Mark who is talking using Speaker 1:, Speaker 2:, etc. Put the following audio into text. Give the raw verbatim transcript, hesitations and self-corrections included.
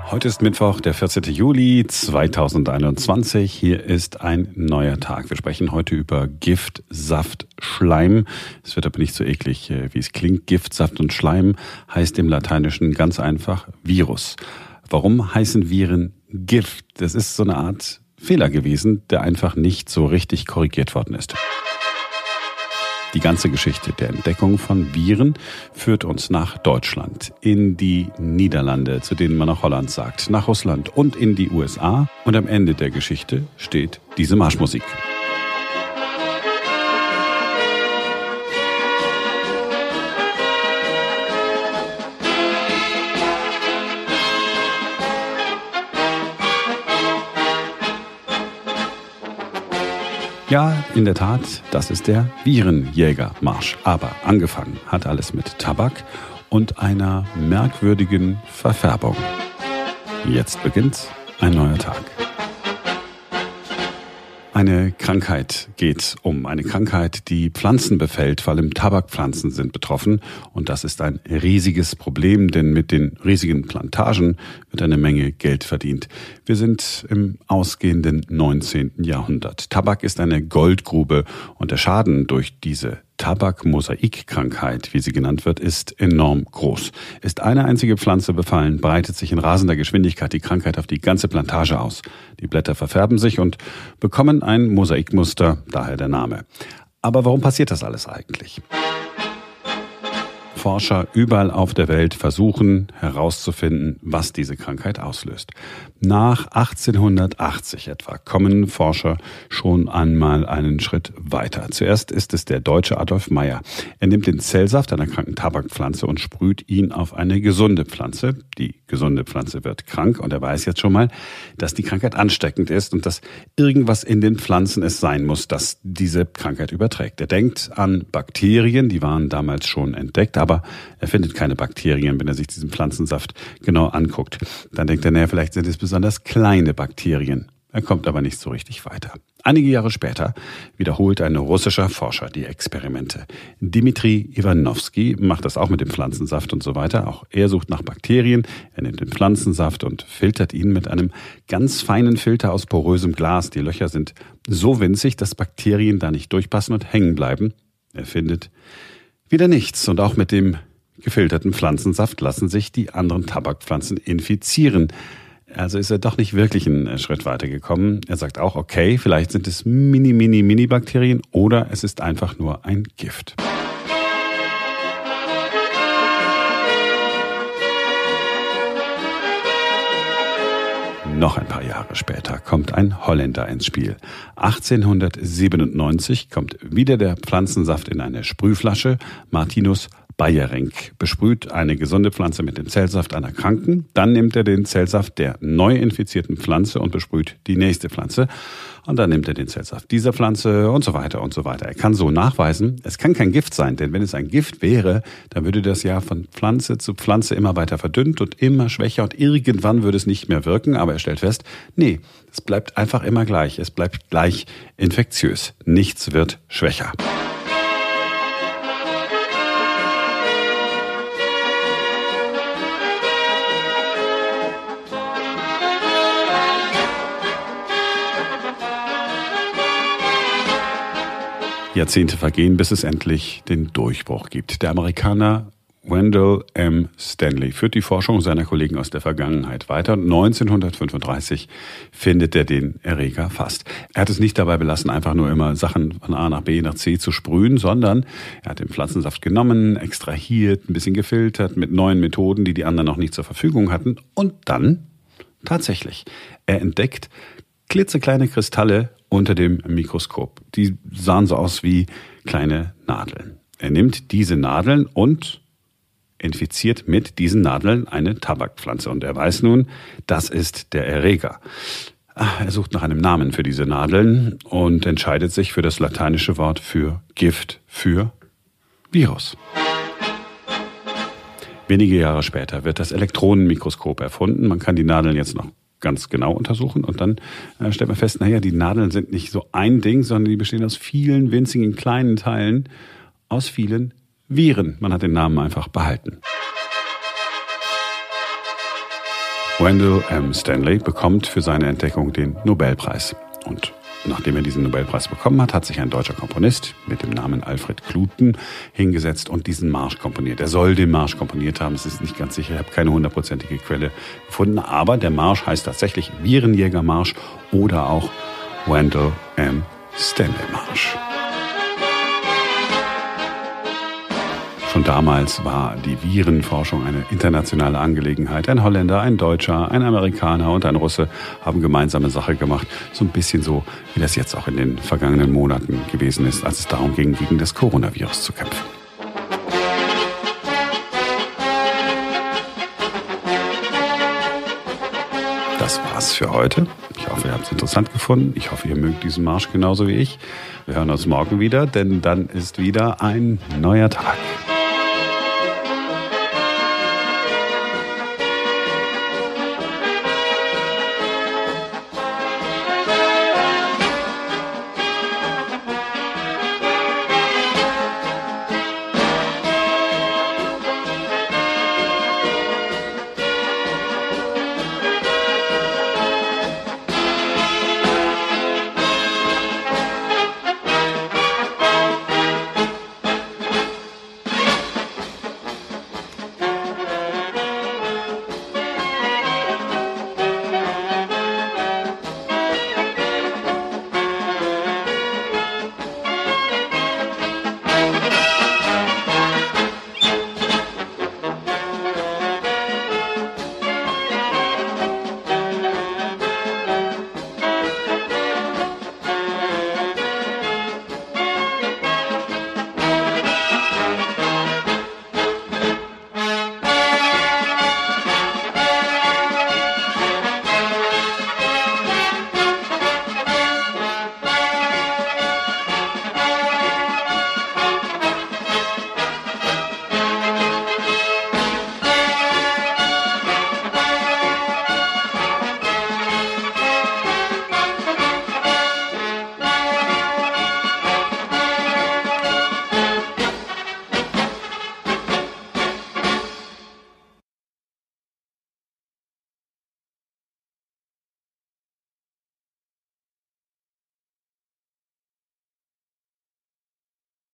Speaker 1: Heute ist Mittwoch, der vierzehnten Juli zweitausendeinundzwanzig. Hier ist ein neuer Tag. Wir sprechen heute über Gift, Saft, Schleim. Es wird aber nicht so eklig, wie es klingt. Gift, Saft und Schleim heißt im Lateinischen ganz einfach Virus. Warum heißen Viren Gift? Das ist so eine Art Fehler gewesen, der einfach nicht so richtig korrigiert worden ist. Die ganze Geschichte der Entdeckung von Viren führt uns nach Deutschland, in die Niederlande, zu denen man auch Holland sagt, nach Russland und in die U S A. Und am Ende der Geschichte steht diese Marschmusik. Ja, in der Tat, das ist der Virenjägermarsch. Aber angefangen hat alles mit Tabak und einer merkwürdigen Verfärbung. Jetzt beginnt ein neuer Tag. Eine Krankheit geht um. Eine Krankheit, die Pflanzen befällt, vor allem Tabakpflanzen sind betroffen. Und das ist ein riesiges Problem, denn mit den riesigen Plantagen wird eine Menge Geld verdient. Wir sind im ausgehenden neunzehnten Jahrhundert. Tabak ist eine Goldgrube und der Schaden durch diese Tabak-Mosaik-Krankheit, wie sie genannt wird, ist enorm groß. Ist eine einzige Pflanze befallen, breitet sich in rasender Geschwindigkeit die Krankheit auf die ganze Plantage aus. Die Blätter verfärben sich und bekommen ein Mosaikmuster, daher der Name. Aber warum passiert das alles eigentlich? Forscher überall auf der Welt versuchen herauszufinden, was diese Krankheit auslöst. Nach achtzehnhundertachtzig etwa kommen Forscher schon einmal einen Schritt weiter. Zuerst ist es der Deutsche Adolf Meyer. Er nimmt den Zellsaft einer kranken Tabakpflanze und sprüht ihn auf eine gesunde Pflanze. Die gesunde Pflanze wird krank und er weiß jetzt schon mal, dass die Krankheit ansteckend ist und dass irgendwas in den Pflanzen es sein muss, das diese Krankheit überträgt. Er denkt an Bakterien, die waren damals schon entdeckt, aber Aber er findet keine Bakterien, wenn er sich diesen Pflanzensaft genau anguckt. Dann denkt er, naja, vielleicht sind es besonders kleine Bakterien. Er kommt aber nicht so richtig weiter. Einige Jahre später wiederholt ein russischer Forscher die Experimente. Dmitri Iwanowski macht das auch mit dem Pflanzensaft und so weiter. Auch er sucht nach Bakterien. Er nimmt den Pflanzensaft und filtert ihn mit einem ganz feinen Filter aus porösem Glas. Die Löcher sind so winzig, dass Bakterien da nicht durchpassen und hängen bleiben. Er findet wieder nichts. Und auch mit dem gefilterten Pflanzensaft lassen sich die anderen Tabakpflanzen infizieren. Also ist er doch nicht wirklich einen Schritt weiter gekommen. Er sagt auch, okay, vielleicht sind es mini, mini, mini Bakterien oder es ist einfach nur ein Gift. Noch ein paar Jahre später kommt ein Holländer ins Spiel. achtzehnhundertsiebenundneunzig kommt wieder der Pflanzensaft in eine Sprühflasche. Martinus Beijerinck besprüht eine gesunde Pflanze mit dem Zellsaft einer Kranken. Dann nimmt er den Zellsaft der neu infizierten Pflanze und besprüht die nächste Pflanze. Und dann nimmt er den Zellsaft dieser Pflanze und so weiter und so weiter. Er kann so nachweisen, es kann kein Gift sein, denn wenn es ein Gift wäre, dann würde das ja von Pflanze zu Pflanze immer weiter verdünnt und immer schwächer und irgendwann würde es nicht mehr wirken. Aber er stellt fest, nee, es bleibt einfach immer gleich. Es bleibt gleich infektiös. Nichts wird schwächer. Jahrzehnte vergehen, bis es endlich den Durchbruch gibt. Der Amerikaner Wendell M. Stanley führt die Forschung seiner Kollegen aus der Vergangenheit weiter. neunzehnhundertfünfunddreißig findet er den Erreger fast. Er hat es nicht dabei belassen, einfach nur immer Sachen von A nach B nach C zu sprühen, sondern er hat den Pflanzensaft genommen, extrahiert, ein bisschen gefiltert mit neuen Methoden, die die anderen noch nicht zur Verfügung hatten. Und dann, tatsächlich, er entdeckt klitzekleine Kristalle unter dem Mikroskop. Die sahen so aus wie kleine Nadeln. Er nimmt diese Nadeln und infiziert mit diesen Nadeln eine Tabakpflanze. Und er weiß nun, das ist der Erreger. Er sucht nach einem Namen für diese Nadeln und entscheidet sich für das lateinische Wort für Gift, für Virus. Wenige Jahre später wird das Elektronenmikroskop erfunden. Man kann die Nadeln jetzt noch ganz genau untersuchen und dann äh, stellt man fest, naja, die Nadeln sind nicht so ein Ding, sondern die bestehen aus vielen winzigen kleinen Teilen, aus vielen Viren. Man hat den Namen einfach behalten. Wendell M. Stanley bekommt für seine Entdeckung den Nobelpreis. Und nachdem er diesen Nobelpreis bekommen hat, hat sich ein deutscher Komponist mit dem Namen Alfred Kluten hingesetzt und diesen Marsch komponiert. Er soll den Marsch komponiert haben, es ist nicht ganz sicher, ich habe keine hundertprozentige Quelle gefunden, aber der Marsch heißt tatsächlich Virenjägermarsch oder auch Wendell M. Stanley Marsch. Schon damals war die Virenforschung eine internationale Angelegenheit. Ein Holländer, ein Deutscher, ein Amerikaner und ein Russe haben gemeinsame Sache gemacht. So ein bisschen so, wie das jetzt auch in den vergangenen Monaten gewesen ist, als es darum ging, gegen das Coronavirus zu kämpfen. Das war's für heute. Ich hoffe, ihr habt es interessant gefunden. Ich hoffe, ihr mögt diesen Marsch genauso wie ich. Wir hören uns morgen wieder, denn dann ist wieder ein neuer Tag.